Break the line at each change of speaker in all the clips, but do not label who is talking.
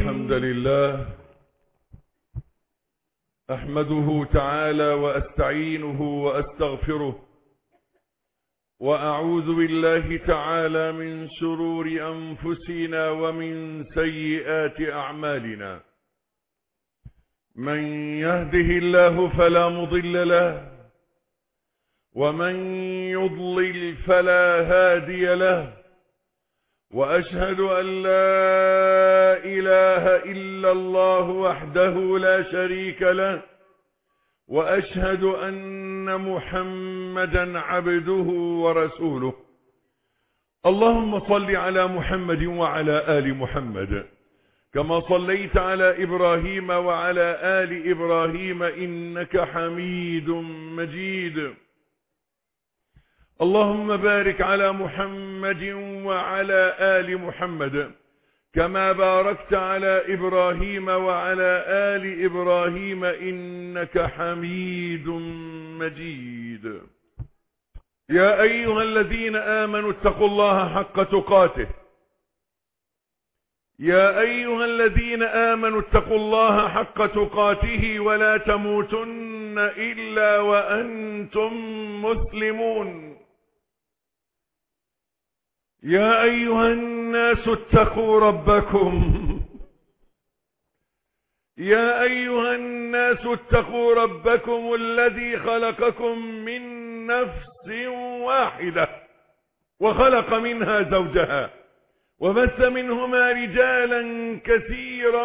الحمد لله أحمده تعالى وأستعينه وأستغفره وأعوذ بالله تعالى من شرور أنفسنا ومن سيئات أعمالنا. من يهده الله فلا مضل له ومن يضلل فلا هادي له، وأشهد أن لا إله إلا الله وحده لا شريك له، وأشهد أن محمدا عبده ورسوله. اللهم صل على محمد وعلى آل محمد كما صليت على إبراهيم وعلى آل إبراهيم إنك حميد مجيد. اللهم بارك على محمد وعلى آل محمد كما باركت على إبراهيم وعلى آل إبراهيم إنك حميد مجيد. يا أيها الذين آمنوا اتقوا الله حق تقاته يا أيها الذين آمنوا اتقوا الله حق تقاته ولا تموتن إلا وأنتم مسلمون. يا أيها الناس اتقوا ربكم يا أيها الناس اتقوا ربكم الذي خلقكم من نفس واحدة وخلق منها زوجها وبث منهما رجالا كثيرا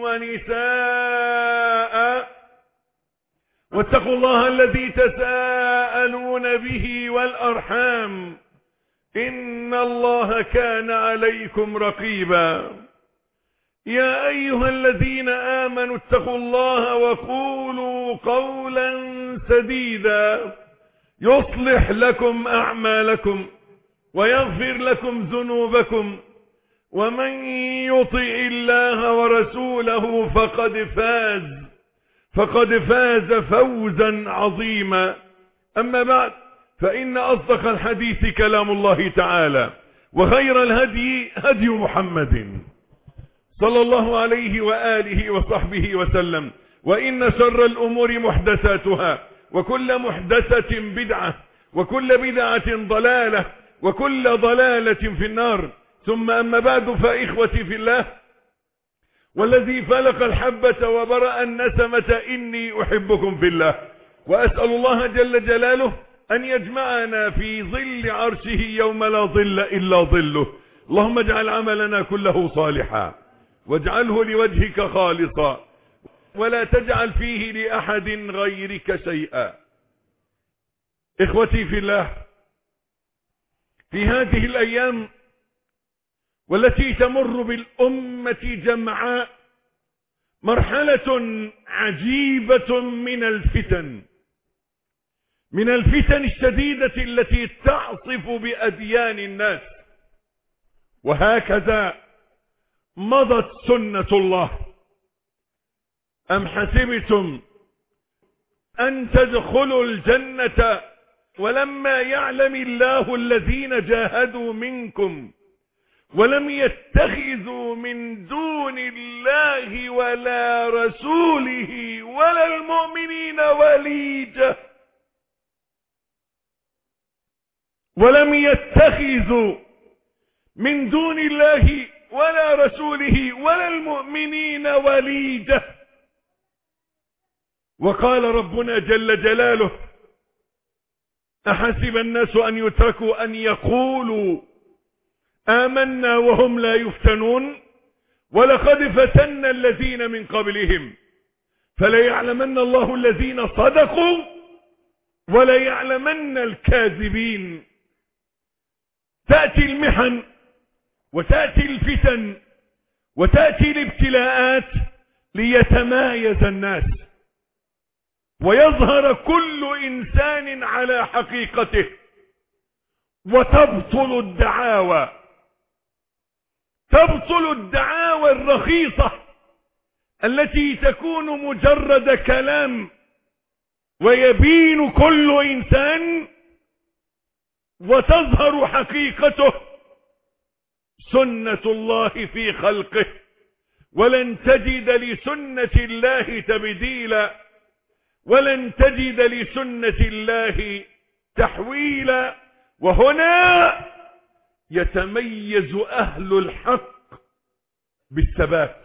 ونساء، واتقوا الله الذي تساءلون به والأرحام إن الله كان عليكم رقيبا. يا أيها الذين آمنوا اتقوا الله وقولوا قولا سديدا يصلح لكم أعمالكم ويغفر لكم ذنوبكم، ومن يطع الله ورسوله فقد فاز فوزا عظيما. أما بعد، فإن أصدق الحديث كلام الله تعالى، وخير الهدي هدي محمد صلى الله عليه وآله وصحبه وسلم، وإن شر الأمور محدثاتها، وكل محدثة بدعة، وكل بدعة ضلالة، وكل ضلالة في النار. ثم أما بعد، فإخوتي في الله، والذي فلق الحبة وبرأ النسمة إني أحبكم في الله، وأسأل الله جل جلاله أن يجمعنا في ظل عرشه يوم لا ظل إلا ظله. اللهم اجعل عملنا كله صالحا واجعله لوجهك خالصا، ولا تجعل فيه لأحد غيرك شيئا. إخوتي في الله، في هذه الأيام والتي تمر بالأمة جمعاء مرحلة عجيبة من الفتن الشديدة التي تعصف بأديان الناس. وهكذا مضت سنة الله. أم حسبتم أن تدخلوا الجنة ولما يعلم الله الذين جاهدوا منكم ولم يتخذوا من دون الله ولا رسوله ولا المؤمنين وليجة ولم يتخذوا من دون الله ولا رسوله ولا المؤمنين وليجة. وقال ربنا جل جلاله: أحسب الناس أن يتركوا أن يقولوا آمنا وهم لا يفتنون ولقد فتنا الذين من قبلهم فليعلمن الله الذين صدقوا وليعلمن الكاذبين. تأتي المحن وتأتي الفتن وتأتي الابتلاءات ليتمايز الناس ويظهر كل إنسان على حقيقته، وتبطل الدعاوى الرخيصة التي تكون مجرد كلام، ويبين كل إنسان وتظهر حقيقته. سنة الله في خلقه ولن تجد لسنة الله تبديلا، ولن تجد لسنة الله تحويلا. وهنا يتميز أهل الحق بالثبات.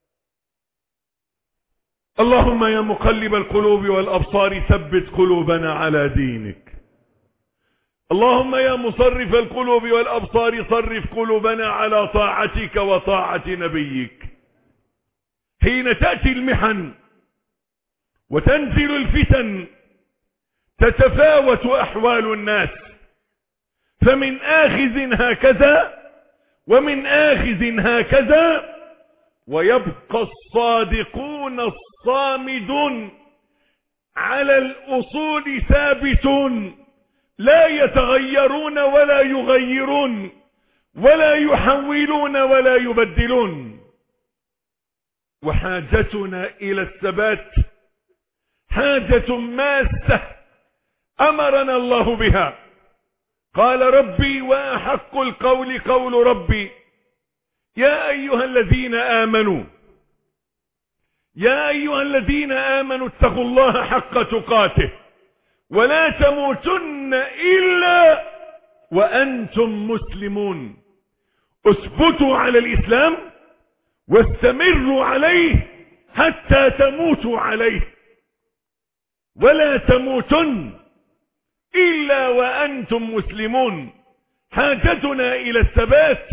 اللهم يا مقلب القلوب والأبصار ثبت قلوبنا على دينك. اللهم يا مصرف القلوب والأبصار صرف قلوبنا على طاعتك وطاعة نبيك. حين تأتي المحن وتنزل الفتن تتفاوت أحوال الناس، فمن آخذ هكذا ومن آخذ هكذا، ويبقى الصادقون الصامدون على الأصول ثابتون، لا يتغيرون ولا يغيرون ولا يحولون ولا يبدلون. وحاجتنا إلى الثبات حاجة ماسة أمرنا الله بها. قال ربي وأحق القول قول ربي يا أيها الذين آمنوا اتقوا الله حق تقاته ولا تموتن إلا وأنتم مسلمون. اثبتوا على الإسلام واستمروا عليه حتى تموتوا عليه، ولا تموتن إلا وأنتم مسلمون. حاجتنا إلى الثبات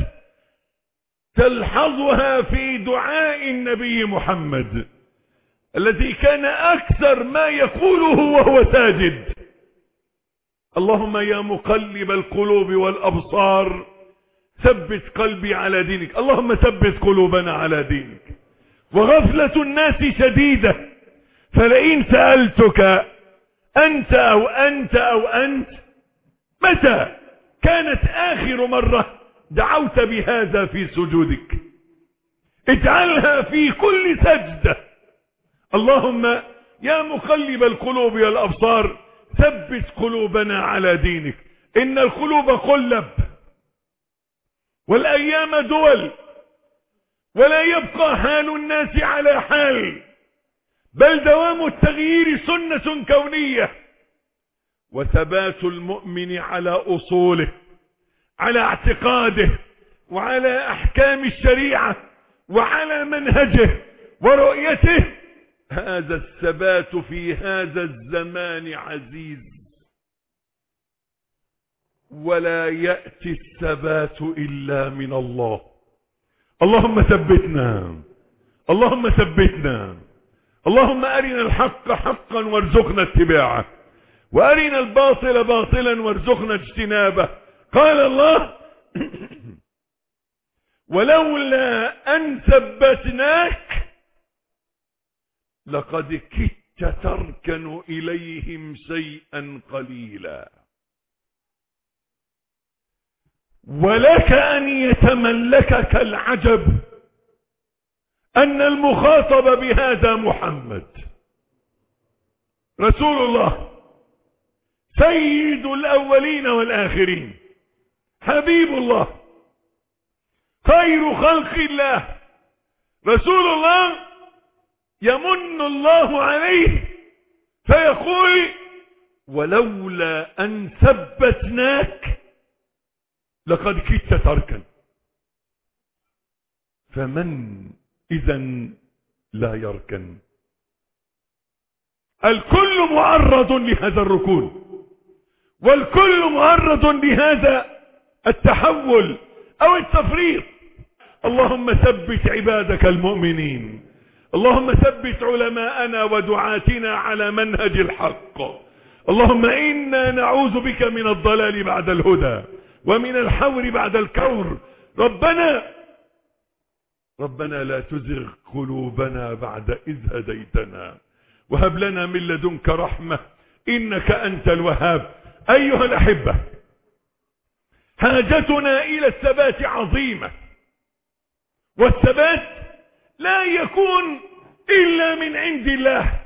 تلحظها في دعاء النبي محمد الذي كان أكثر ما يقوله وهو ساجد: اللهم يا مقلب القلوب والأبصار ثبت قلبي على دينك. اللهم ثبت قلوبنا على دينك. وغفلة الناس شديدة، فلئن سألتك أنت أو أنت أو أنت متى كانت آخر مرة دعوت بهذا في سجودك؟ اجعلها في كل سجدة. اللهم يا مقلب القلوب والأبصار ثبت قلوبنا على دينك. إن القلوب قلب والأيام دول، ولا يبقى حال الناس على حال، بل دوام التغيير سنة كونية. وثبات المؤمن على أصوله، على اعتقاده، وعلى أحكام الشريعة، وعلى منهجه ورؤيته، هذا الثبات في هذا الزمان عزيز. ولا يأتي الثبات إلا من الله. اللهم ثبتنا، اللهم ثبتنا. اللهم أرنا الحق حقا وارزقنا اتباعه، وأرنا الباطل باطلا وارزقنا اجتنابه. قال الله: ولولا أن ثبتناك لقد كدت تركن إليهم شيئا قليلا. ولك أن يتملكك العجب أن المخاطب بهذا محمد رسول الله، سيد الأولين والآخرين، حبيب الله، خير خلق الله، رسول الله، يمن الله عليه فيقول: ولولا أن ثبتناك لقد كدت تركن. فمن إذن لا يركن؟ الكل معرض لهذا الركون، والكل معرض لهذا التحول أو التفريط. اللهم ثبت عبادك المؤمنين، اللهم ثبت علماءنا ودعاتنا على منهج الحق. اللهم إنا نعوذ بك من الضلال بعد الهدى ومن الحور بعد الكور. ربنا لا تزغ قلوبنا بعد إذ هديتنا وهب لنا من لدنك رحمة إنك أنت الوهاب. أيها الأحبة، حاجتنا إلى الثبات عظيمة، والثبات لا يكون إلا من عند الله.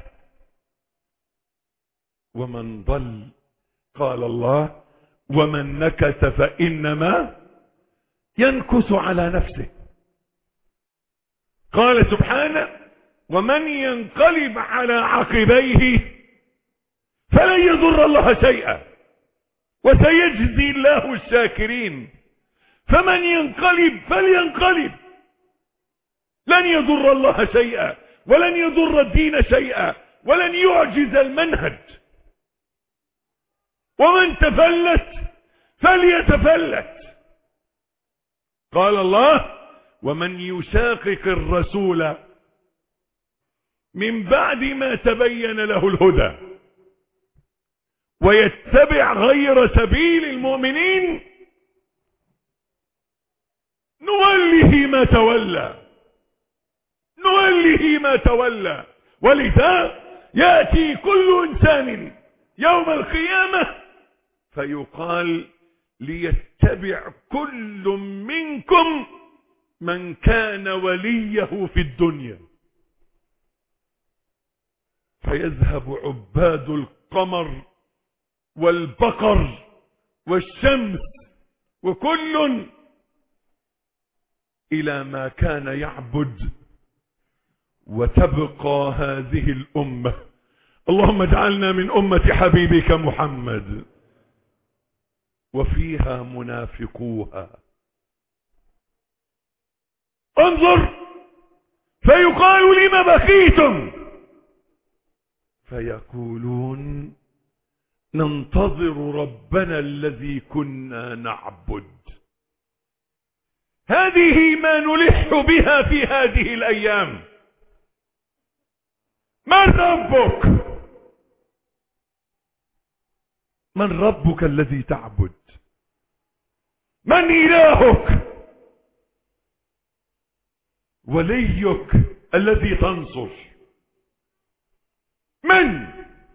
ومن ضل قال الله: ومن نكث فإنما ينكث على نفسه. قال سبحانه: ومن ينقلب على عقبيه فلن يضر الله شيئا وسيجزي الله الشاكرين. فمن ينقلب فلينقلب، لن يضر الله شيئا ولن يضر الدين شيئا ولن يعجز المنهج. ومن تفلت فليتفلت. قال الله: ومن يشاقق الرسول من بعد ما تبين له الهدى ويتبع غير سبيل المؤمنين نوله ما تولى. ولذا يأتي كل إنسان يوم القيامة فيقال: ليتبع كل منكم من كان وليه في الدنيا. فيذهب عباد القمر والبقر والشمس وكل إلى ما كان يعبد، وتبقى هذه الأمة. اللهم اجعلنا من أمة حبيبك محمد. وفيها منافقوها. انظر، فيقال: لم بقيتم؟ فيقولون: ننتظر ربنا الذي كنا نعبد. هذه ما نلح بها في هذه الأيام. من ربك؟ من ربك الذي تعبد؟ من إلهك؟ وليك الذي تنصر من؟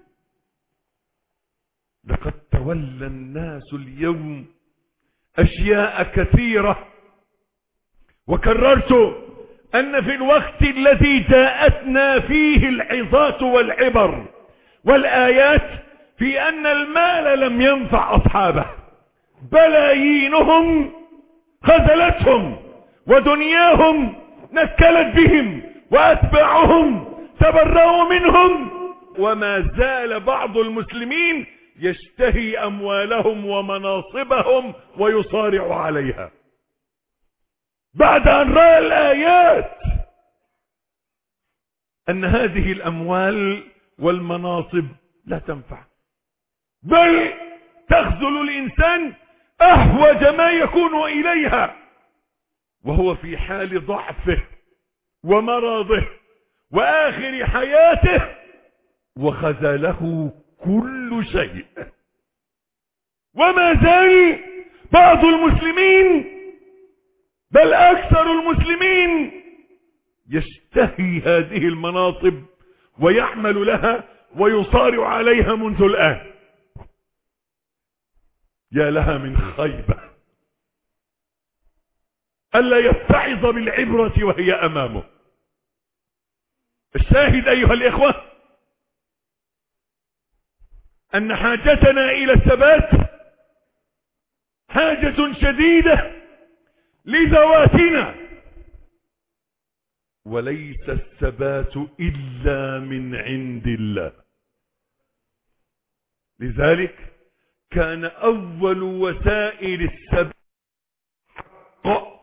لقد تولى الناس اليوم أشياء كثيرة، وكررت أن في الوقت الذي جاءتنا فيه العظات والعبر والآيات في أن المال لم ينفع أصحابه، بلايينهم خذلتهم ودنياهم نكلت بهم وأتباعهم تبرأوا منهم، وما زال بعض المسلمين يشتهي أموالهم ومناصبهم ويصارع عليها بعد أن رأى الآيات أن هذه الأموال والمناصب لا تنفع، بل تخذل الإنسان أحوج ما يكون إليها وهو في حال ضعفه ومرضه وآخر حياته، وخذله كل شيء. وما زال بعض المسلمين بل أكثر المسلمين يشتهي هذه المناصب ويعمل لها ويصارع عليها منذ الآن. يا لها من خيبة ألا يتعظ بالعبرة وهي أمامه. الشاهد أيها الإخوة أن حاجتنا إلى الثبات حاجة شديدة لذواتنا، وليس الثبات إلا من عند الله. لذلك كان أول وسائل الثبات حق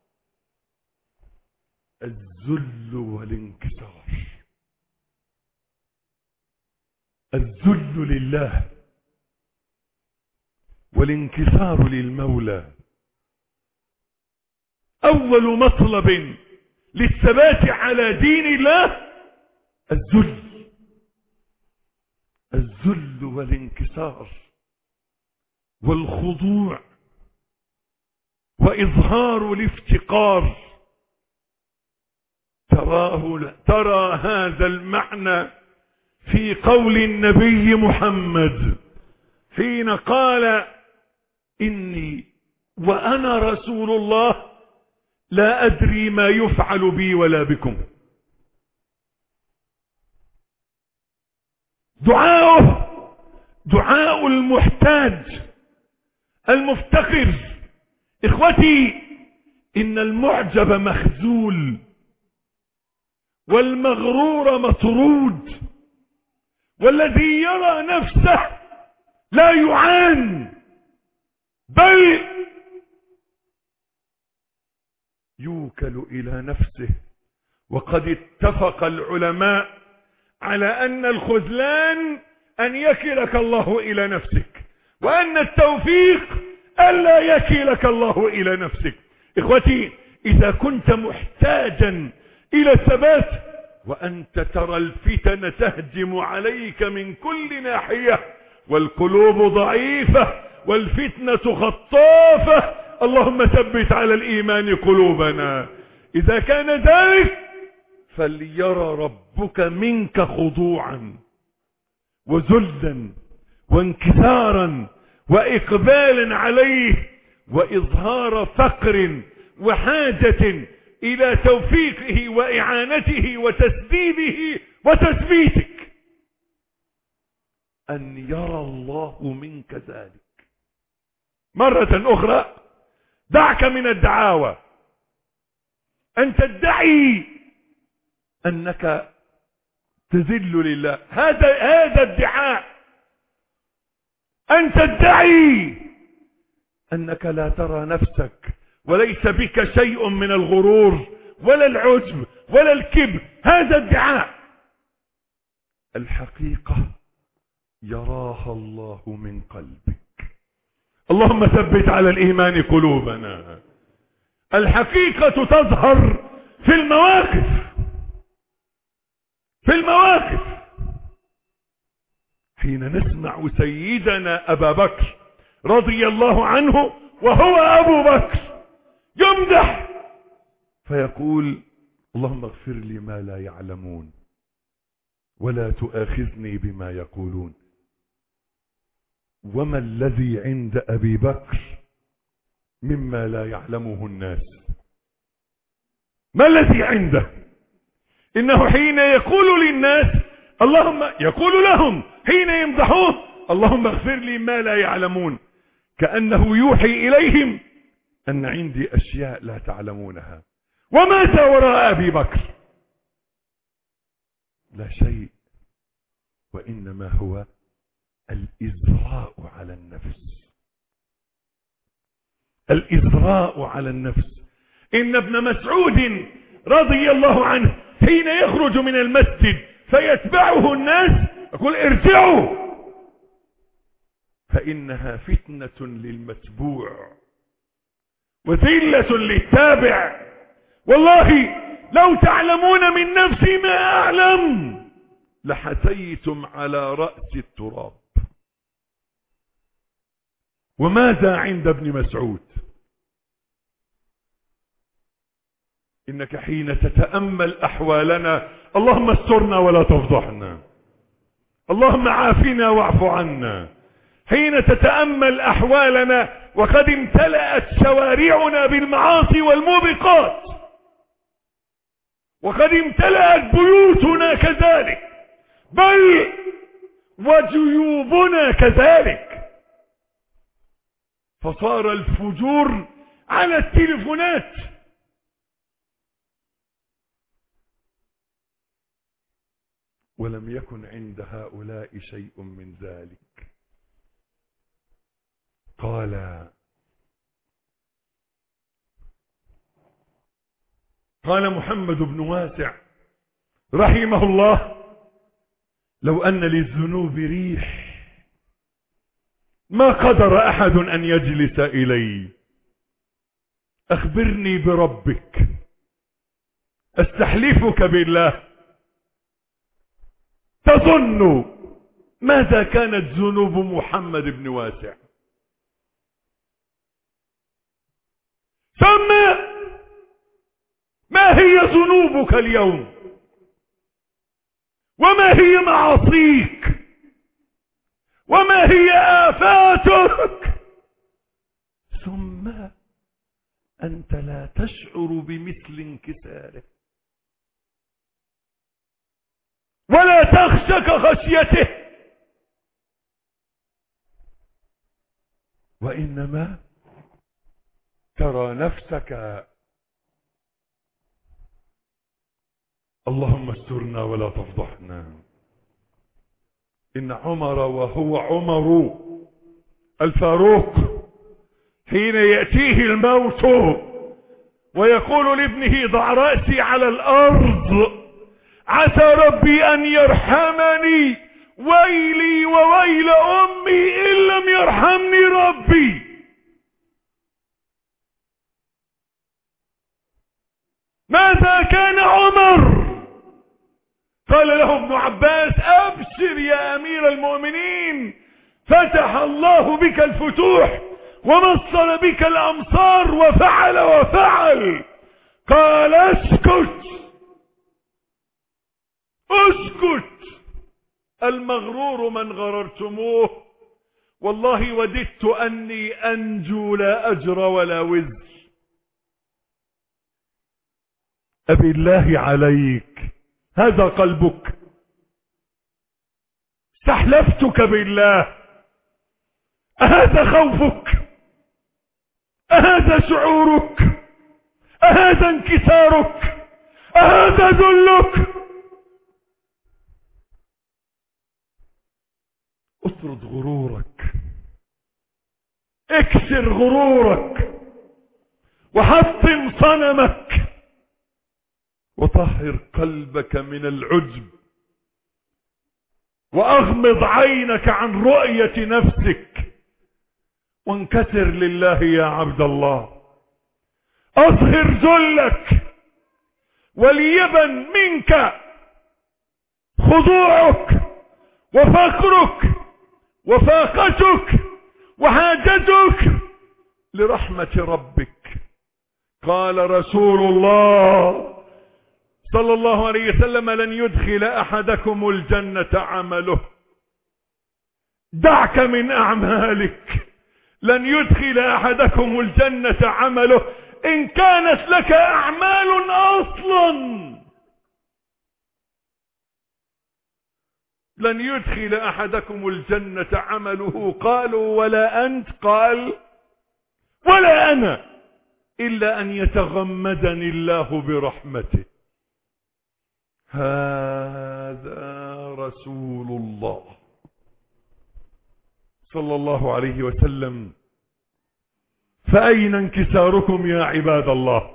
الذل والانكسار. الذل لله والانكسار للمولى. أول مطلب للثبات على دين الله الذل والانكسار والخضوع وإظهار الافتقار. ترى هذا المعنى في قول النبي محمد حين قال: إني وأنا رسول الله لا أدري ما يفعل بي ولا بكم. دعاء المحتاج المفتقر. إخوتي، إن المعجب مخذول والمغرور مطرود، والذي يرى نفسه لا يعان بل يوكل إلى نفسه. وقد اتفق العلماء على أن الخذلان أن يكلك الله إلى نفسك، وأن التوفيق ألا يكلك الله إلى نفسك. إخوتي، إذا كنت محتاجا إلى الثبات وأنت ترى الفتن تهجم عليك من كل ناحية والقلوب ضعيفة والفتنة خطافة، اللهم ثبت على الإيمان قلوبنا. إذا كان ذلك فليرى ربك منك خضوعا وذلا وانكسارا وإقبالا عليه وإظهار فقر وحاجة إلى توفيقه وإعانته وتسديده وتثبيتك، أن يرى الله منك ذلك. مرة أخرى، دعك من الدعاوى، أن تدعي أنك تذل لله، هذا الدعاء. أن تدعي أنك لا ترى نفسك وليس بك شيء من الغرور ولا العجب ولا الكبر، هذا الدعاء. الحقيقة يراها الله من قلبك. اللهم ثبت على الإيمان قلوبنا. الحقيقة تظهر في المواقف، في المواقف. حين نسمع سيدنا أبا بكر رضي الله عنه وهو أبو بكر يمدح فيقول: اللهم اغفر لي ما لا يعلمون ولا تؤاخذني بما يقولون. وما الذي عند أبي بكر مما لا يعلمه الناس؟ ما الذي عنده؟ إنه حين يقول للناس يقول لهم حين يمدحوه: اللهم اغفر لي ما لا يعلمون، كأنه يوحي إليهم أن عندي أشياء لا تعلمونها. وماذا وراء أبي بكر؟ لا شيء، وإنما هو الإزراء على النفس. الإزراء على النفس. إن ابن مسعود رضي الله عنه حين يخرج من المسجد فيتبعه الناس يقول: ارجعوا فإنها فتنة للمتبوع وذلة للتابع. والله لو تعلمون من نفسي ما أعلم لحتيتم على رأس التراب. وماذا عند ابن مسعود؟ إنك حين تتأمل أحوالنا، اللهم استرنا ولا تفضحنا، اللهم عافنا واعف عنا. حين تتأمل أحوالنا وقد امتلأت شوارعنا بالمعاصي والموبقات، وقد امتلأت بيوتنا كذلك، بل وجيوبنا كذلك، فصار الفجور على التلفونات. ولم يكن عند هؤلاء شيء من ذلك. قال محمد بن واسع رحمه الله: لو أن للذنوب ريح ما قدر أحد أن يجلس إلي. أخبرني بربك، أستحلفك بالله، تظن ماذا كانت ذنوب محمد بن واسع؟ ثم ما هي ذنوبك اليوم؟ وما هي معاصيك؟ وما هي آفاتك؟ ثم أنت لا تشعر بمثل انكساره ولا تخشك خشيته، وإنما ترى نفسك اللهم استرنا ولا تفضحنا. إن عمر وهو عمر الفاروق حين يأتيه الموت ويقول لابنه ضع رأسي على الأرض عسى ربي أن يرحمني ويلي وويل أمي إن لم يرحمني ربي. ماذا كان عمر؟ قال له ابن عباس أبشر يا أمير المؤمنين، فتح الله بك الفتوح ومصر بك الأمصار وفعل وفعل. قال اسكت اسكت، المغرور من غررتموه، والله وددت أني أنجو لا أجر ولا وزر. أبي الله عليك، هذا قلبك؟ استحلفتك بالله، أهذا خوفك؟ أهذا شعورك؟ أهذا انكسارك؟ أهذا ذلك؟ اطرد غرورك، اكسر غرورك، وحطم صنمك، وطهر قلبك من العجب، واغمض عينك عن رؤية نفسك، وانكسر لله يا عبد الله. اظهر ذلك، وليبن منك خضوعك وفقرك وفاقتك وحاجتك لرحمة ربك. قال رسول الله صلى الله عليه وسلم لن يدخل أحدكم الجنة عمله. دعك من أعمالك، لن يدخل أحدكم الجنة عمله إن كانت لك أعمال أصلا. لن يدخل أحدكم الجنة عمله. قالوا ولا أنت؟ قال ولا أنا، إلا أن يتغمدني الله برحمته. هذا رسول الله صلى الله عليه وسلم. فأين انكساركم يا عباد الله؟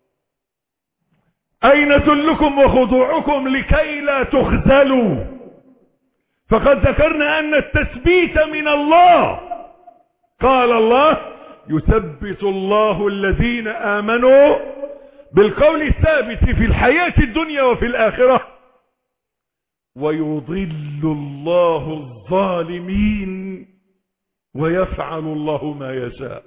أين ذلكم وخضوعكم لكي لا تخذلوا؟ فقد ذكرنا أن التثبيت من الله. قال الله يثبت الله الذين آمنوا بالقول الثابت في الحياة الدنيا وفي الآخرة، ويضل الله الظالمين ويفعل الله ما يشاء.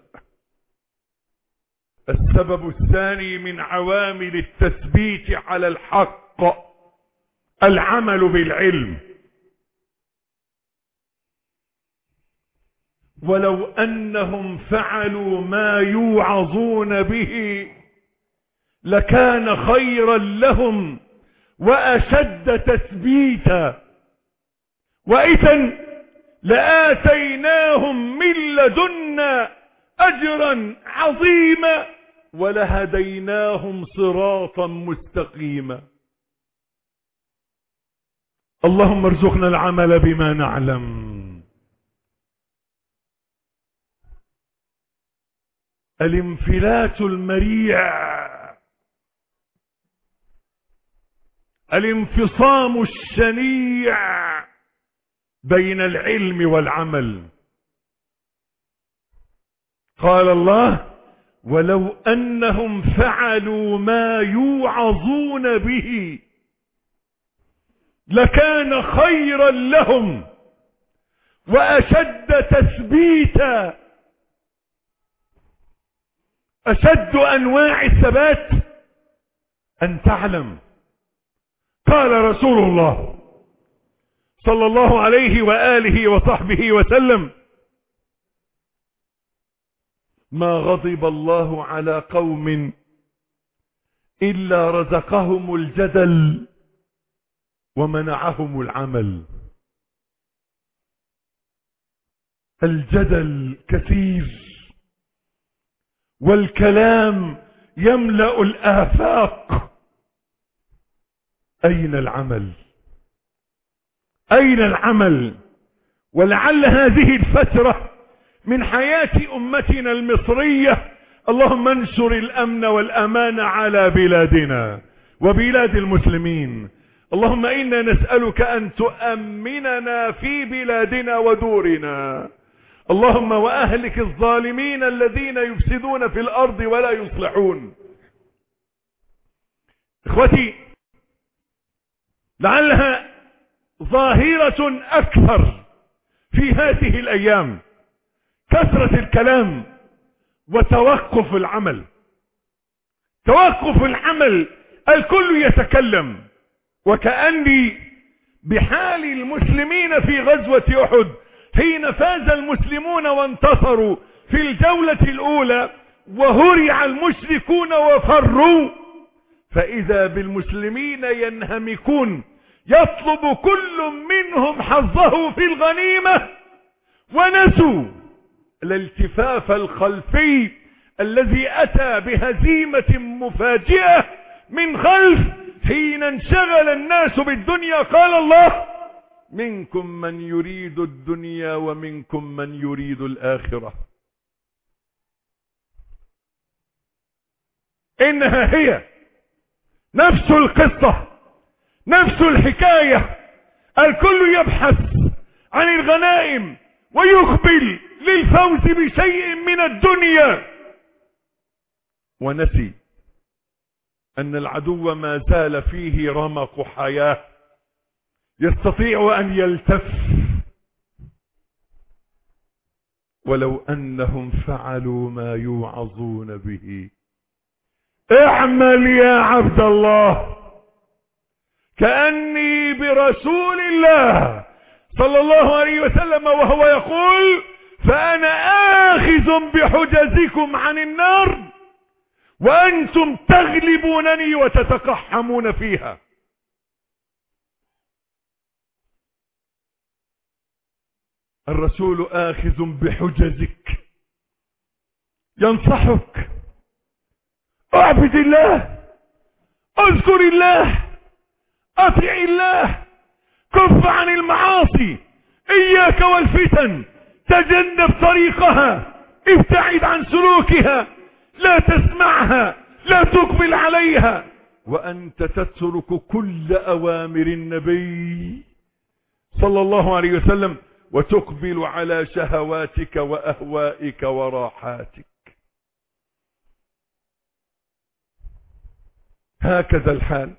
السبب الثاني من عوامل التثبيت على الحق العمل بالعلم. ولو أنهم فعلوا ما يوعظون به لكان خيرا لهم وأشد تثبيتا، وإذا لآتيناهم من لدنا أجرا عظيما ولهديناهم صراطا مستقيما. اللهم ارزقنا العمل بما نعلم. الانفلات المريع، الانفصام الشنيع بين العلم والعمل. قال الله ولو أنهم فعلوا ما يوعظون به لكان خيرا لهم وأشد تثبيتا. أشد أنواع الثبات أن تعلم. قال رسول الله صلى الله عليه وآله وصحبه وسلم ما غضب الله على قوم إلا رزقهم الجدل ومنعهم العمل. الجدل كثير والكلام يملأ الآفاق، أين العمل؟ أين العمل؟ ولعل هذه الفترة من حياة أمتنا المصرية. اللهم انشر الأمن والأمان على بلادنا وبلاد المسلمين. اللهم إنا نسألك أن تؤمننا في بلادنا ودورنا. اللهم وأهلك الظالمين الذين يفسدون في الأرض ولا يصلحون. إخوتي، لعلها ظاهرة أكثر في هذه الأيام كثرة الكلام وتوقف العمل. توقف العمل، الكل يتكلم، وكأني بحال المسلمين في غزوة أحد حين فاز المسلمون وانتصروا في الجولة الأولى وهرع المشركون وفروا، فإذا بالمسلمين ينهمكون يطلب كل منهم حظه في الغنيمة، ونسوا الالتفاف الخلفي الذي أتى بهزيمة مفاجئة من خلف حين انشغل الناس بالدنيا. قال الله: منكم من يريد الدنيا ومنكم من يريد الآخرة. إنها هي نفس القصة، نفس الحكاية. الكل يبحث عن الغنائم ويقبل للفوز بشيء من الدنيا، ونسي أن العدو ما زال فيه رمق حياة يستطيع أن يلتف. ولو أنهم فعلوا ما يوعظون به. اعمل يا عبد الله كأني برسول الله صلى الله عليه وسلم وهو يقول: فأنا آخذ بحجزكم عن النار وأنتم تغلبونني وتتقحمون فيها. الرسول آخذ بحجزك، ينصحك: اعبد الله، اذكر الله، اطع الله، كف عن المعاصي، اياك والفتن، تجنب طريقها، ابتعد عن سلوكها، لا تسمعها، لا تقبل عليها، وأنت تترك كل أوامر النبي صلى الله عليه وسلم وتقبل على شهواتك وأهوائك وراحاتك. هكذا الحال.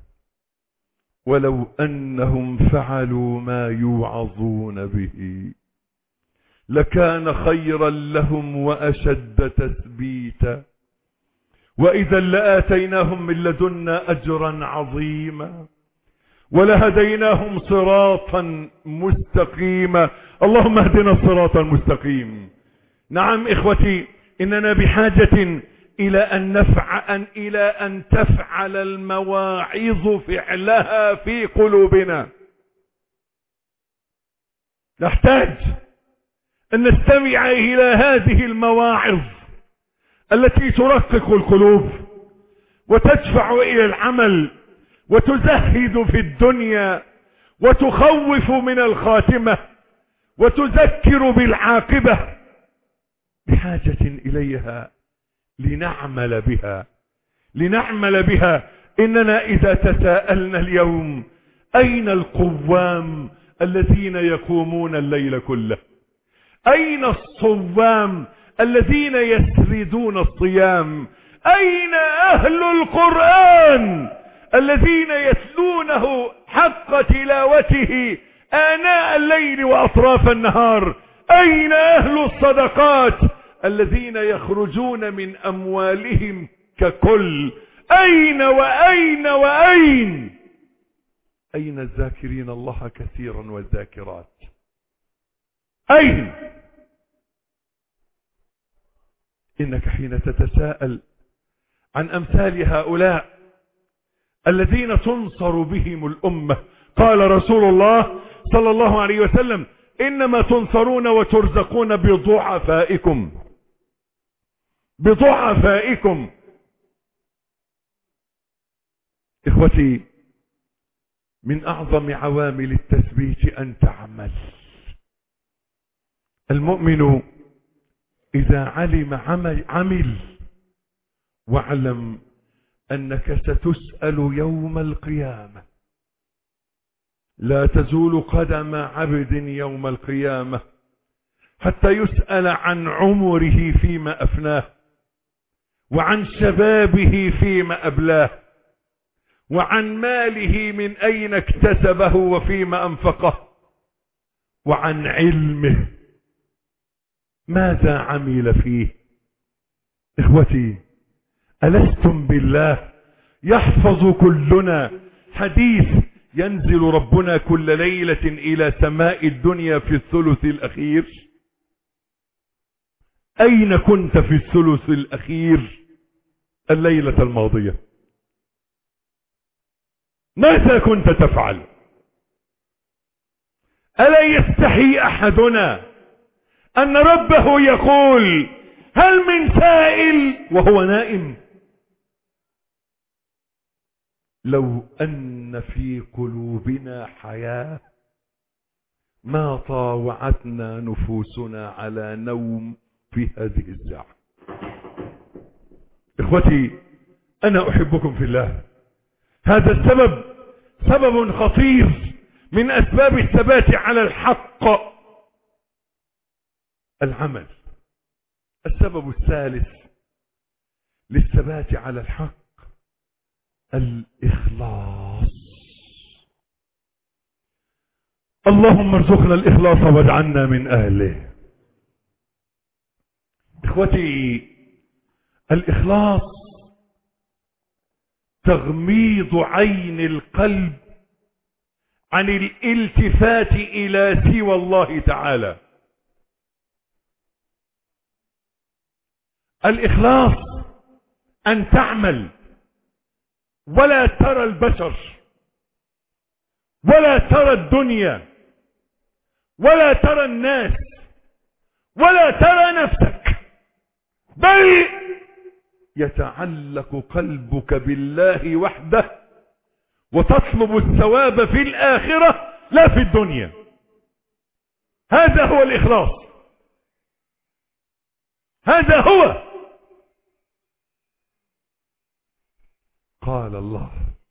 ولو أنهم فعلوا ما يوعظون به لكان خيرا لهم وأشد تثبيتا، وإذا لآتيناهم من لدنا أجرا عظيما ولهديناهم صراطا مستقيما. اللهم اهدنا الصراط المستقيم. نعم إخوتي، إننا بحاجة إلى أن تفعل المواعظ فعلها في قلوبنا. نحتاج أن نستمع إلى هذه المواعظ التي ترقق القلوب وتدفع إلى العمل وتزهد في الدنيا وتخوف من الخاتمة وتذكر بالعاقبة. بحاجة إليها لنعمل بها. إننا إذا تساءلنا اليوم: أين القوام الذين يقومون الليل كله؟ أين الصوام الذين يسردون الصيام؟ أين أهل القرآن الذين يتلونه حق تلاوته آناء الليل وأطراف النهار؟ أين أهل الصدقات الذين يخرجون من أموالهم ككل؟ أين وأين وأين؟ أين الذاكرين الله كثيرا والذاكرات؟ أين؟ إنك حين تتساءل عن أمثال هؤلاء الذين تنصر بهم الأمة، قال رسول الله صلى الله عليه وسلم: إنما تنصرون وترزقون بضعفائكم. إخوتي، من أعظم عوامل التثبيت أن تعمل. المؤمن إذا علم عمل. واعلم أنك ستسأل يوم القيامة. لا تزول قدم عبد يوم القيامة حتى يسأل عن عمره فيما أفناه، وعن شبابه فيما أبلاه، وعن ماله من أين اكتسبه وفيما أنفقه، وعن علمه ماذا عمل فيه. إخوتي، ألستم بالله يحفظ كلنا حديث ينزل ربنا كل ليلة إلى سماء الدنيا في الثلث الأخير؟ أين كنت في الثلث الأخير الليلة الماضية؟ ماذا كنت تفعل؟ ألا يستحي أحدنا أن ربه يقول هل من سائل وهو نائم؟ لو أن في قلوبنا حياة ما طاوعتنا نفوسنا على نوم في هذه الساعة. إخوتي، أنا أحبكم في الله. هذا السبب سبب خطير من أسباب الثبات على الحق، العمل. السبب الثالث للثبات على الحق الإخلاص. اللهم ارزقنا الإخلاص واجعلنا من أهله. إخوتي، الإخلاص تغميض عين القلب عن الالتفات إلى سوى الله تعالى. الإخلاص أن تعمل ولا ترى البشر ولا ترى الدنيا ولا ترى الناس ولا ترى نفسك، بل يتعلق قلبك بالله وحده، وتطلب الثواب في الآخرة لا في الدنيا. هذا هو الإخلاص، هذا هو. قال الله: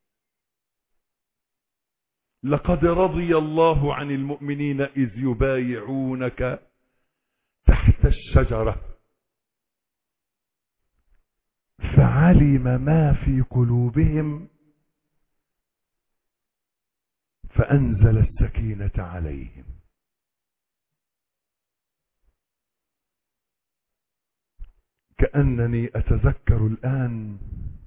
لقد رضي الله عن المؤمنين إذ يبايعونك تحت الشجرة فعلم ما في قلوبهم فأنزل السكينة عليهم. كأنني أتذكر الآن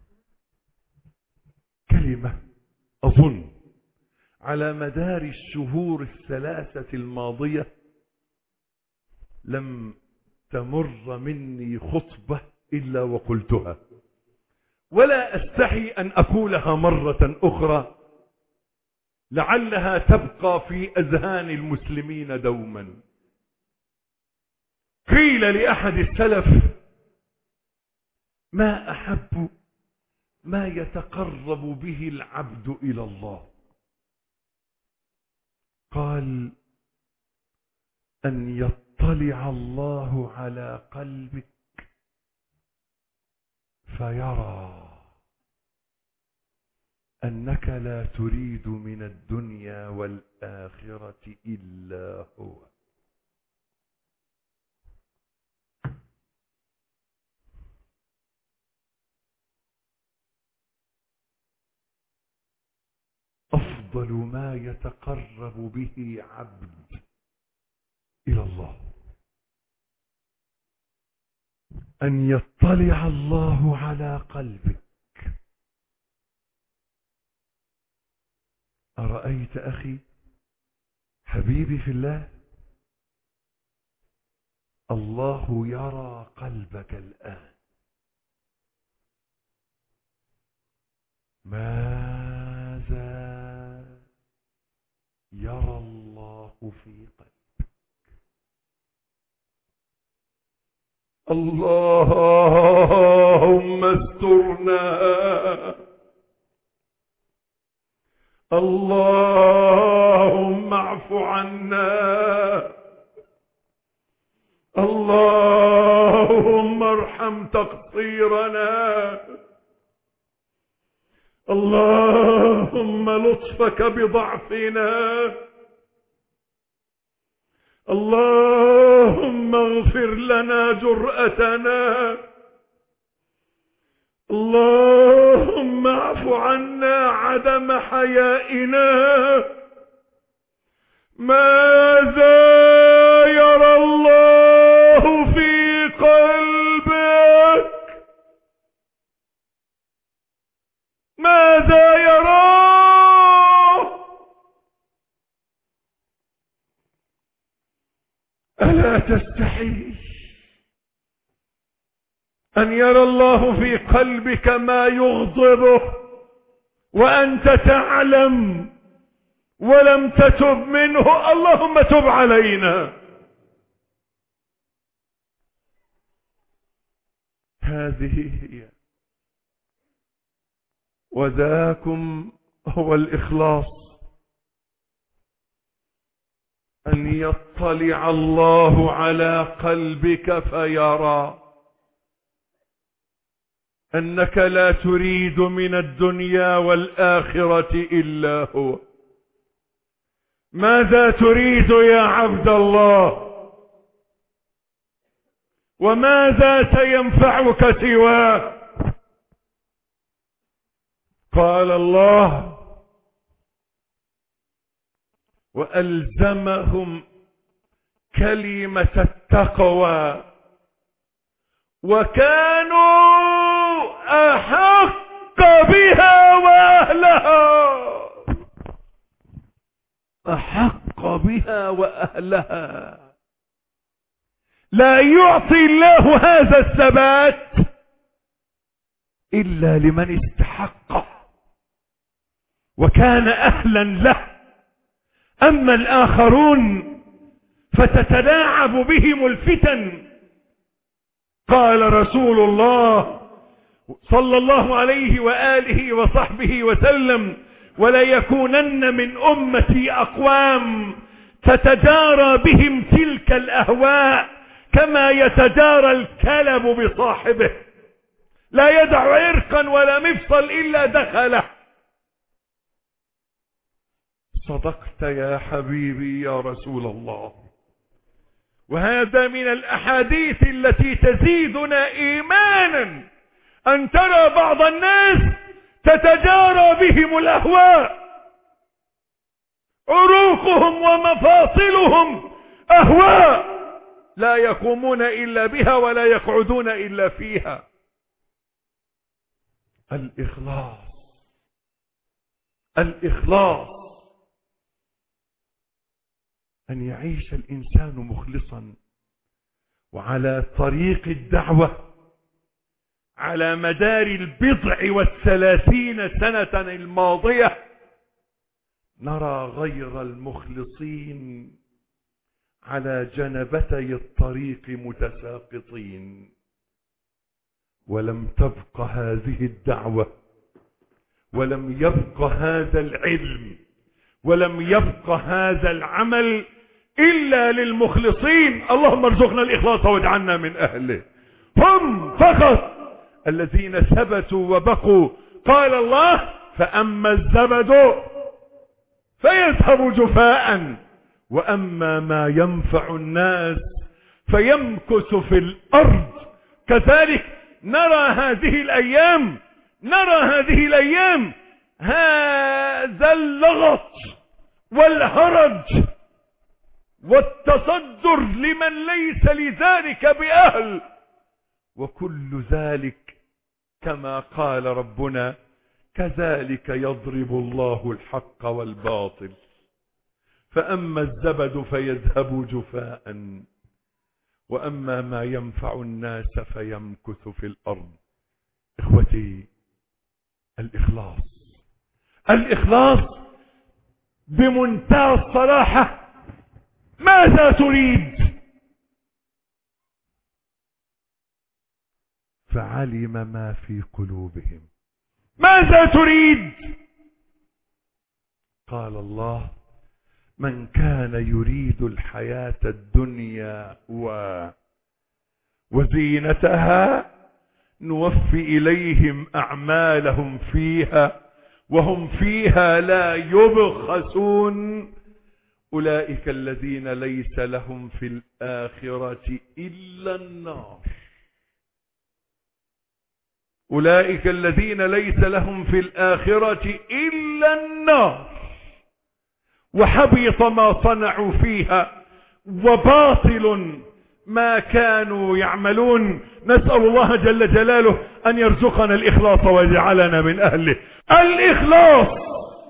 كلمة أظن على مدار الشهور الثلاثة الماضية لم تمر مني خطبة إلا وقلتها، ولا أستحي أن أقولها مرة أخرى لعلها تبقى في أذهان المسلمين دوما. قيل لأحد السلف: ما أحب ما يتقرب به العبد إلى الله؟ قال: أن يطلع الله على قلبك فيرى أنك لا تريد من الدنيا والآخرة إلا هو. أفضل ما يتقرب به عبد إلى الله أن يطلع الله على قلبك. أرأيت أخي حبيبي في الله، الله يرى قلبك الآن. ماذا يرى الله في قلبك؟ اللهم استرنا، اللهم اعف عنا، اللهم ارحم تقصيرنا، اللهم لطفك بضعفنا، اللهم اغفر لنا جرأتنا، اللهم اعف عنا عدم حيائنا. ماذا يرى الله في قلبك؟ ماذا يراه؟ ألا تستحي أن يرى الله في قلبك ما يغضبه وأنت تعلم ولم تتب منه؟ اللهم تب علينا. هذه هي، وذاكم هو الإخلاص، أن يطلع الله على قلبك فيرى أنك لا تريد من الدنيا والآخرة إلا هو. ماذا تريد يا عبد الله؟ وماذا سينفعك سواه؟ قال الله: وألزمهم كلمة التقوى وكانوا أحق بها وأهلها. أحق بها وأهلها. لا يعطي الله هذا الثبات إلا لمن استحقه وكان أهلا له. أما الآخرون فتتلاعب بهم الفتن. قال رسول الله صلى الله عليه وآله وصحبه وسلم: ولا يكونن من أمتي أقوام تتجارى بهم تلك الأهواء كما يتجارى الكلب بصاحبه، لا يدع عرقا ولا مفصل إلا دخله. صدقت يا حبيبي يا رسول الله. وهذا من الأحاديث التي تزيدنا إيمانا، أن ترى بعض الناس تتجارى بهم الأهواء، عروقهم ومفاصلهم أهواء لا يقومون إلا بها ولا يقعدون إلا فيها. الإخلاص، الإخلاص، أن يعيش الإنسان مخلصا وعلى طريق الدعوة على مدار 37 سنة الماضية. نرى غير المخلصين على جنبتي الطريق متساقطين، ولم تبق هذه الدعوة، ولم يبق هذا العلم، ولم يبق هذا العمل إلا للمخلصين. اللهم ارزقنا الإخلاص واجعلنا من أهله. هم فقط الذين ثبتوا وبقوا. قال الله: فأما الزبد فيذهب جفاء وأما ما ينفع الناس فيمكث في الأرض. كذلك نرى هذه الأيام هذا اللغط والهرج والتصدر لمن ليس لذلك بأهل، وكل ذلك كما قال ربنا: كذلك يضرب الله الحق والباطل. فأما الزبد فيذهب جفاء وأما ما ينفع الناس فيمكث في الأرض. إخوتي، الإخلاص بمنتهى الصراحة. ماذا تريد؟ فعلم ما في قلوبهم. ماذا تريد؟ قال الله: من كان يريد الحياة الدنيا وزينتها نوفي إليهم أعمالهم فيها وهم فيها لا يبخسون أولئك الذين ليس لهم في الآخرة إلا النار. أولئك الذين ليس لهم في الآخرة إلا النار وحبط ما صنعوا فيها وباطل ما كانوا يعملون. نسأل الله جل جلاله أن يرزقنا الإخلاص ويجعلنا من أهله. الإخلاص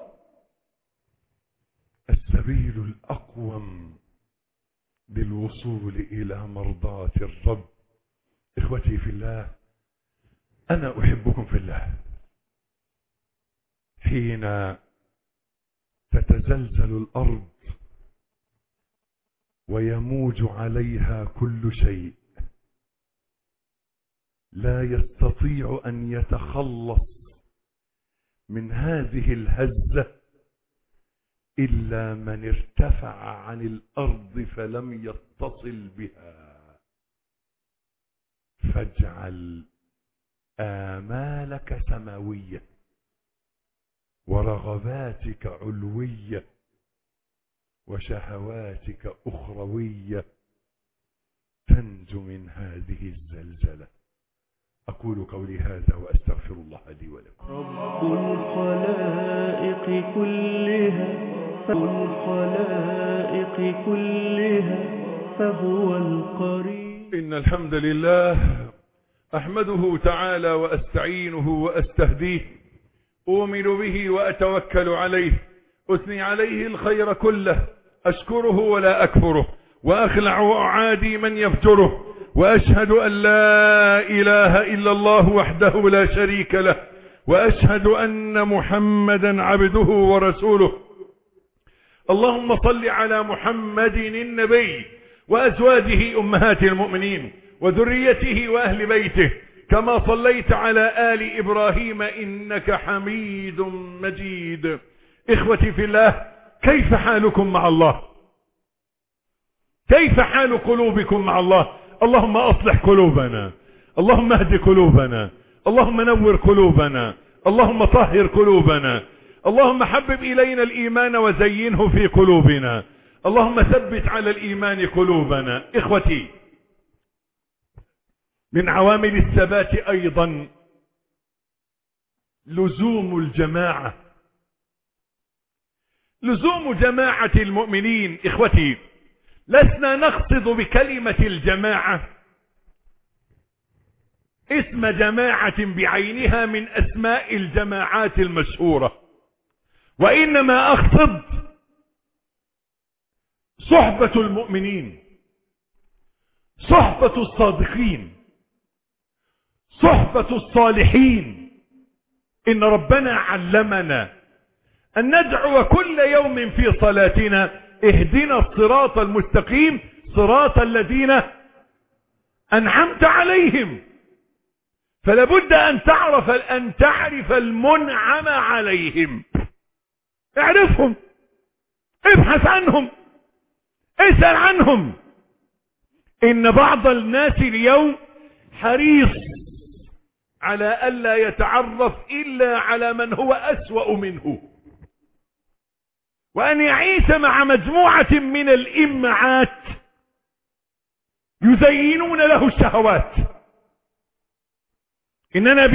السبيل الأقوم للوصول إلى مرضاة الرب. إخوتي في الله، أنا أحبكم في الله. حين تتزلزل الأرض ويموج عليها كل شيء لا يستطيع أن يتخلص من هذه الهزة إلا من ارتفع عن الأرض فلم يتصل بها. فاجعل آمالك سماوية ورغباتك علوية وشهواتك أخروية تنجو من هذه الزلزلة. أقول قولي هذا وأستغفر الله لي ولكم.
رب الخلائق كلها فهو القريب.
إن الحمد لله أحمده تعالى وأستعينه وأستهديه، أؤمن به وأتوكل عليه، أثني عليه الخير كله، أشكره ولا أكفره، وأخلع وأعادي من يفجره، وأشهد أن لا إله إلا الله وحده لا شريك له، وأشهد أن محمدا عبده ورسوله. اللهم صل على محمد النبي وأزواجه أمهات المؤمنين وذريته وأهل بيته كما صليت على آل إبراهيم إنك حميد مجيد. إخوتي في الله، كيف حالكم مع الله؟ كيف حال قلوبكم مع الله؟ اللهم أصلح قلوبنا، اللهم اهد قلوبنا، اللهم نور قلوبنا، اللهم طهر قلوبنا، اللهم حبب إلينا الإيمان وزينه في قلوبنا، اللهم ثبت على الإيمان قلوبنا. إخوتي، من عوامل الثبات أيضا لزوم الجماعة، لزوم جماعة المؤمنين. إخوتي، لسنا نقصد بكلمة الجماعة اسم جماعة بعينها من أسماء الجماعات المشهورة، وإنما أقصد صحبة المؤمنين، صحبة الصادقين، صحبة الصالحين. إن ربنا علمنا أن ندعو كل يوم في صلاتنا: اهدنا الصراط المستقيم صراط الذين أنعمت عليهم. فلا بد أن تعرف المنعم عليهم. اعرفهم، ابحث عنهم، اسأل عنهم. إن بعض الناس اليوم حريص على ألا يتعرف إلا على من هو أسوأ منه، وأن يعيش مع مجموعة من الإمعات يزينون له الشهوات. إننا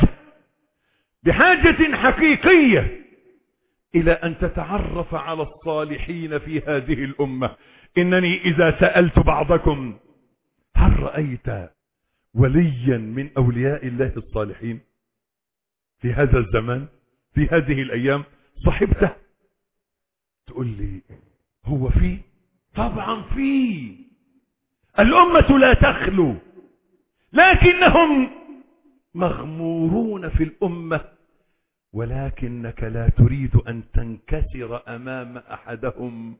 بحاجة حقيقية إلى أن تتعرف على الصالحين في هذه الأمة. إنني إذا سألت بعضكم: هل رأيت وليا من أولياء الله الصالحين في هذا الزمان، في هذه الأيام؟ صحبته؟ تقول لي هو فيه؟ طبعا فيه. الأمة لا تخلو، لكنهم مغمورون في الأمة، ولكنك لا تريد أن تنكسر أمام أحدهم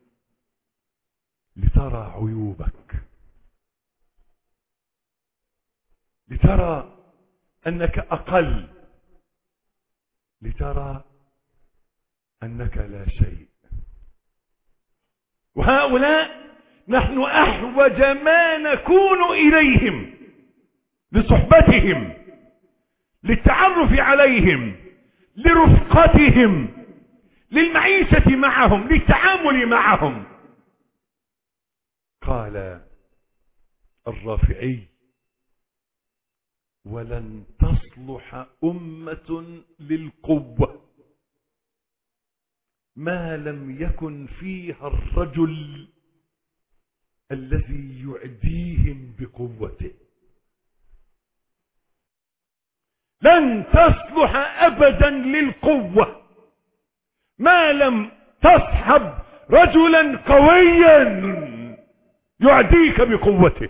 لترى عيوبك، لترى أنك أقل، لترى أنك لا شيء. وهؤلاء نحن أحوج ما نكون إليهم، لصحبتهم، للتعرف عليهم، لرفقتهم، للمعيشة معهم، للتعامل معهم. قال الرافعي: ولن تصلح أمة للقوة ما لم يكن فيها الرجل الذي يعديهم بقوته. لن تصلح أبدا للقوة ما لم تصحب رجلا قويا يعديك بقوته.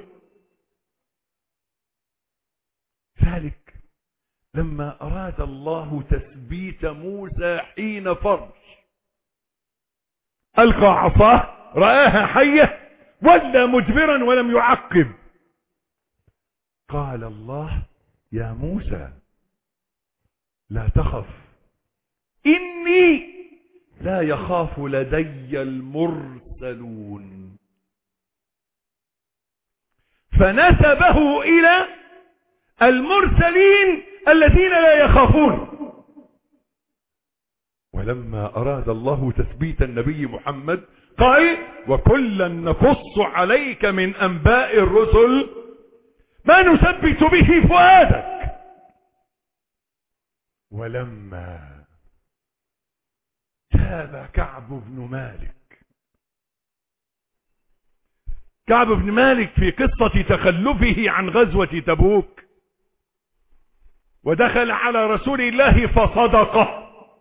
ذلك لما أراد الله تثبيت موسى حين فرج، ألقى عصاه رآها حية ولى مدبرا ولم يعقب. قال الله: يا موسى لا تخف، إني لا يخاف لدي المرسلون. فنسبه إلى المرسلين الذين لا يخافون. ولما أراد الله تثبيت النبي محمد قال: وكلا نقص عليك من أنباء الرسل ما نثبت به فؤادك. ولما تاب كعب بن مالك في قصة تخلفه عن غزوة تبوك، ودخل على رسول الله فصدقه،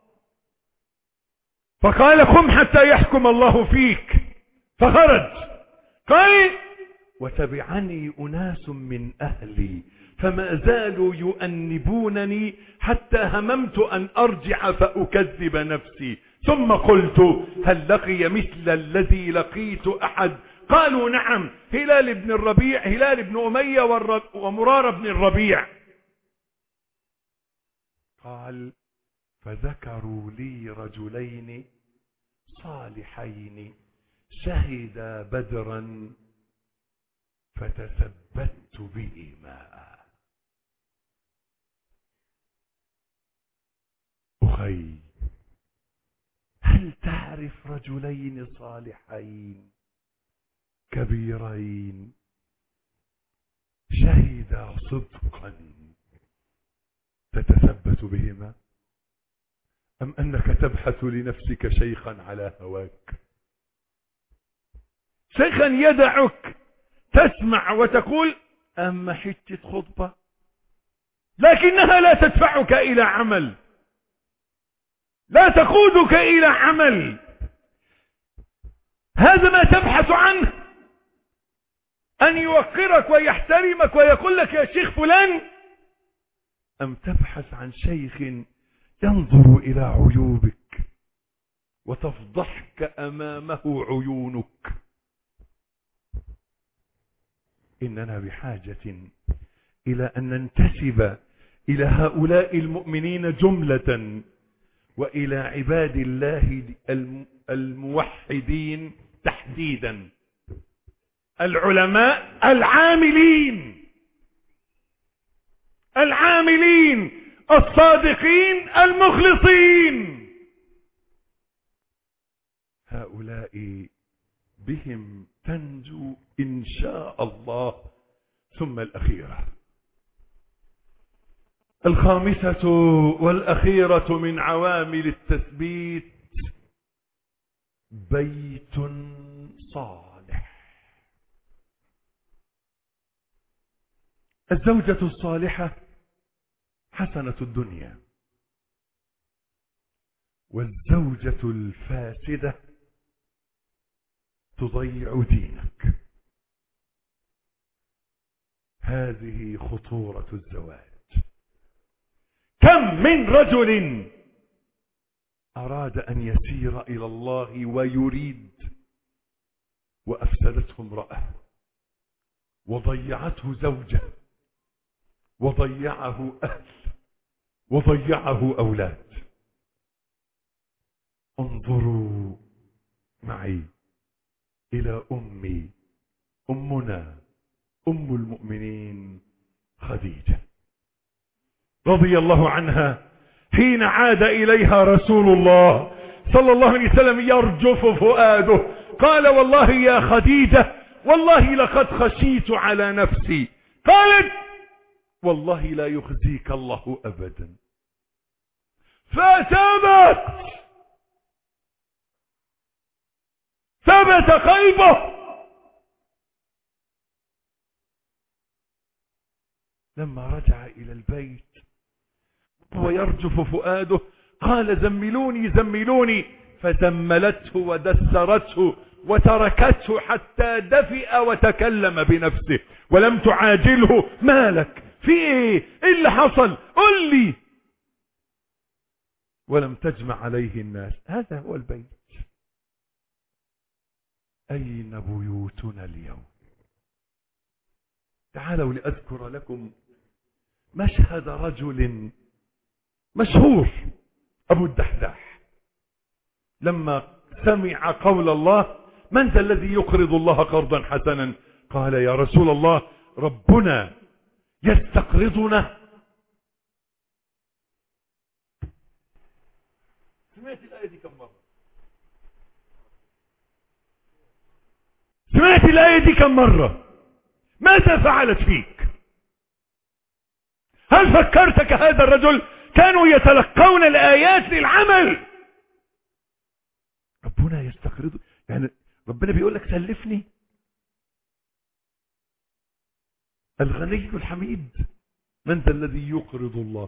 فقال: قم حتى يحكم الله فيك. فخرج. قال: وتبعني أناس من أهلي فما زالوا يؤنبونني حتى هممت أن أرجع فأكذب نفسي، ثم قلت: هل لقي مثل الذي لقيت أحد؟ قالوا: نعم، هلال بن الربيع، هلال بن أمية ومرار بن الربيع. قال: فذكروا لي رجلين صالحين شهدا بدرا فتثبت بهما. أخي، هل تعرف رجلين صالحين كبيرين شهدا صدقا تتثبت بهما، أم أنك تبحث لنفسك شيخا على هواك، شيخا يدعك تسمع وتقول أما حتة خطبة، لكنها لا تدفعك إلى عمل، لا تقودك إلى عمل. هذا ما تبحث عنه، أن يوقرك ويحترمك ويقول لك يا شيخ فلان، أم تبحث عن شيخ ينظر إلى عيوبك وتفضحك أمامه عيونك؟ إننا بحاجة إلى أن ننتسب إلى هؤلاء المؤمنين جملة، وإلى عباد الله الموحدين تحديدا، العلماء العاملين الصادقين المخلصين. هؤلاء بهم تنجو إن شاء الله. ثم الأخيرة، الخامسة والأخيرة من عوامل التثبيت: بيت صالح. الزوجة الصالحة حسنة الدنيا، والزوجة الفاسدة تضيع دينك. هذه خطورة الزواج. كم من رجل أراد أن يسير إلى الله ويريد، وأفسدته امرأة، وضيعته زوجة، وضيعه أهل، وضيعه أولاد. انظروا معي إلى أمنا أم المؤمنين خديجة رضي الله عنها، حين عاد إليها رسول الله صلى الله عليه وسلم يرجف فؤاده، قال: والله يا خديجة، والله لقد خشيت على نفسي. قالت: والله لا يخزيك الله أبدا. ثبت قلبه. لما رجع إلى البيت ويرجف فؤاده قال: زملوني زملوني، فزملته ودسرته وتركته حتى دفئ وتكلم بنفسه ولم تعاجله. مالك؟ في ايه اللي حصل؟ قل لي. ولم تجمع عليه الناس. هذا هو البيت. أين بيوتنا اليوم؟ تعالوا لأذكر لكم مشهد رجل مشهور، أبو الدحداح، لما سمع قول الله: من ذا الذي يقرض الله قرضا حسنا؟ قال: يا رسول الله، ربنا يستقرضنا. سمعت الآية دي كم مرة؟ سمعت الآية دي كم مرة؟ ماذا فعلت فيك؟ هل فكرت كهذا الرجل؟ كانوا يتلقون الآيات للعمل. ربنا يستقرض، يعني ربنا بيقول لك سلفني. الغني الحميد، من ذا الذي يقرض الله؟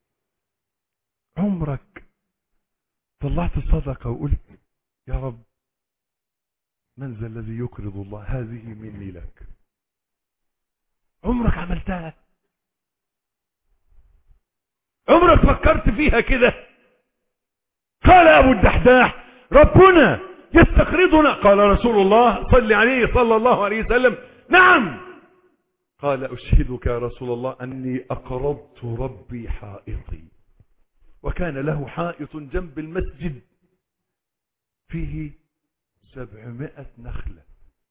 عمرك طلعت الصدقة وقلت: يا رب، من ذا الذي يقرض الله؟ هذه مني لك. عمرك عملتها؟ عمرك فكرت فيها كده؟ قال أبو الدحداح: ربنا يستقرضنا. قال رسول الله صلى عليه صلى الله عليه وسلم: نعم. قال: أشهدك يا رسول الله أني أقرضت ربي حائطي. وكان له حائط جنب المسجد فيه 700 نخلة.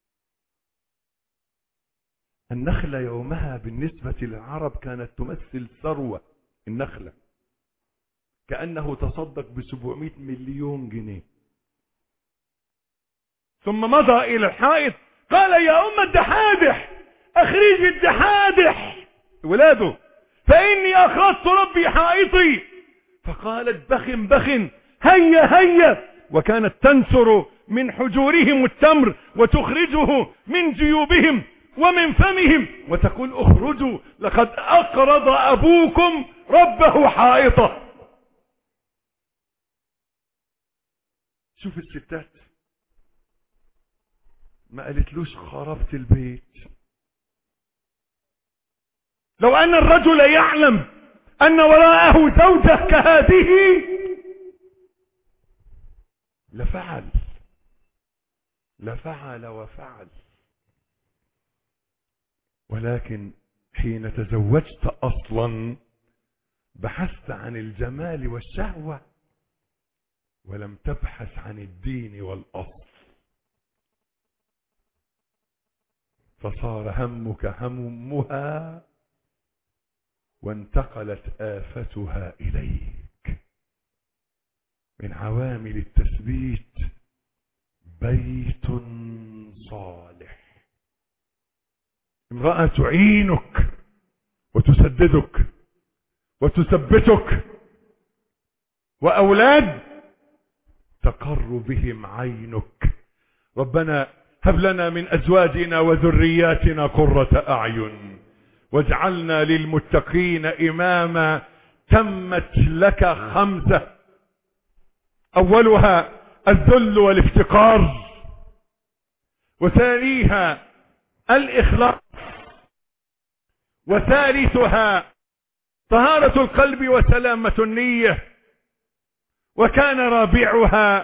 النخلة يومها بالنسبة للعرب كانت تمثل ثروة. النخلة كأنه تصدق ب700 مليون جنيه. ثم مضى إلى الحائط قال: يا أم الدحادح، أخرجي الدحادح ولاده، فإني أقرضت ربي حائطي. فقالت: بخن بخن، هيا هيا. وكانت تنثر من حجورهم التمر وتخرجه من جيوبهم ومن فمهم وتقول: اخرجوا، لقد أقرض أبوكم ربه حائطه. شوف الستات، ما قالتلوش خربت البيت. لو أن الرجل يعلم أن وراءه زوجة كهذه لفعل وفعل. ولكن حين تزوجت أصلا بحثت عن الجمال والشهوة ولم تبحث عن الدين والأصل، فصار همك همها وانتقلت آفتها إليك. من عوامل التثبيت بيت صالح، امرأة تعينك وتسددك وتثبتك، وأولاد تقر بهم عينك. ربنا هب لنا من أزواجنا وذرياتنا قرة أعين واجعلنا للمتقين إماما. تمت لك 5: أولها الذل والافتقار، وثانيها الإخلاص، وثالثها طهارة القلب وسلامة النية، وكان رابعها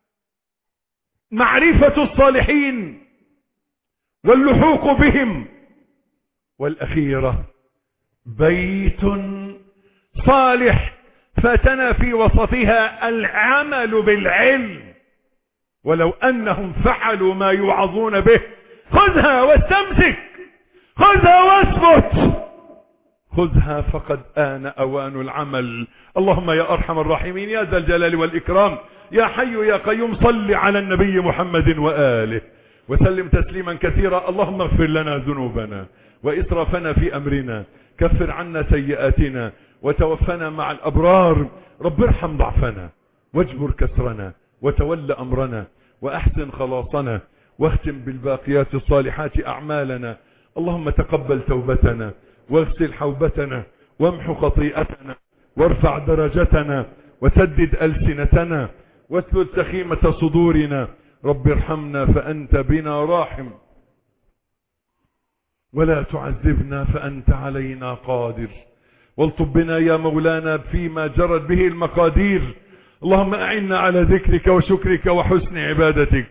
معرفة الصالحين واللحوق بهم، والأخيرة بيت صالح فاتنا في وسطها العمل بالعلم. ولو أنهم فعلوا ما يوعظون به، خذها واستمسك، خذها واثبت، خذها فقد آن أوان العمل. اللهم يا أرحم الراحمين يا ذا الجلال والإكرام يا حي يا قيوم، صل على النبي محمد وآله وسلم تسليما كثيرا. اللهم اغفر لنا ذنوبنا وإسرافنا في أمرنا، كفر عنا سيئاتنا وتوفنا مع الأبرار. رب ارحم ضعفنا واجبر كسرنا وتول أمرنا وأحسن خلاصنا، واختم بالباقيات الصالحات أعمالنا. اللهم تقبل توبتنا واغسل حوبتنا وامحو خطيئتنا وارفع درجتنا وسدد ألسنتنا واسلل سخيمة صدورنا. رب ارحمنا فأنت بنا راحم، ولا تعذبنا فأنت علينا قادر، والطب بنا يا مولانا فيما جرت به المقادير. اللهم أعنا على ذكرك وشكرك وحسن عبادتك.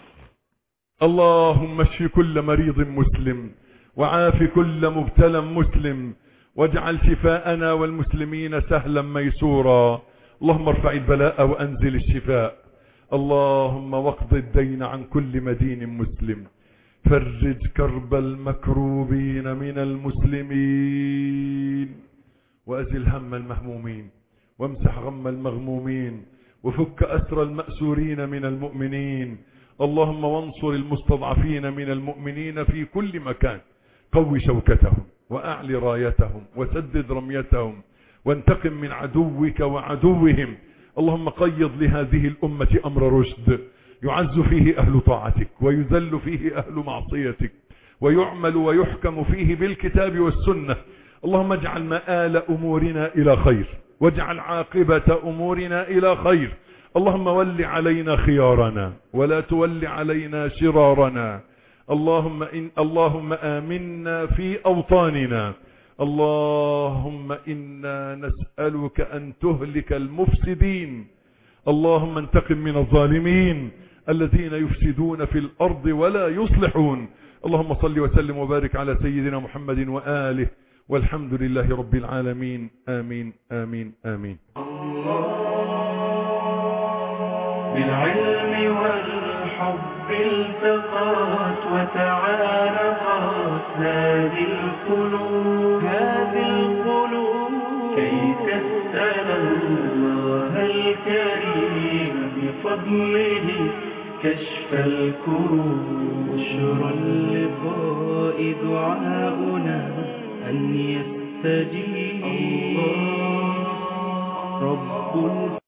اللهم اشف كل مريض مسلم وعاف كل مبتلى مسلم، واجعل شفاءنا والمسلمين سهلا ميسورا. اللهم ارفع البلاء وأنزل الشفاء. اللهم واقض الدين عن كل مدين مسلم، فرج كرب المكروبين من المسلمين، وأزل هم المهمومين، وامسح غم المغمومين، وفك أسر المأسورين من المؤمنين. اللهم وانصر المستضعفين من المؤمنين في كل مكان، قوي شوكتهم وأعلي رايتهم وسدد رميتهم، وانتقم من عدوك وعدوهم. اللهم قيض لهذه الأمة أمر رشد، يعز فيه أهل طاعتك ويذل فيه أهل معصيتك، ويعمل ويحكم فيه بالكتاب والسنة. اللهم اجعل مآل أمورنا إلى خير، واجعل عاقبة أمورنا إلى خير. اللهم ول علينا خيارنا ولا تول علينا شرارنا. اللهم آمنا في أوطاننا. اللهم إنا نسألك أن تهلك المفسدين. اللهم انتقم من الظالمين الذين يفسدون في الأرض ولا يصلحون. اللهم صل وسلم وبارك على سيدنا محمد وآله، والحمد لله رب العالمين. آمين آمين آمين.
بالعلم والحب التقات وتعارفت هذه القلوب كي تسأل الله الكريم بفضله كشف الكروب. بشرى اللقاء دعاؤنا أن يستجيب رب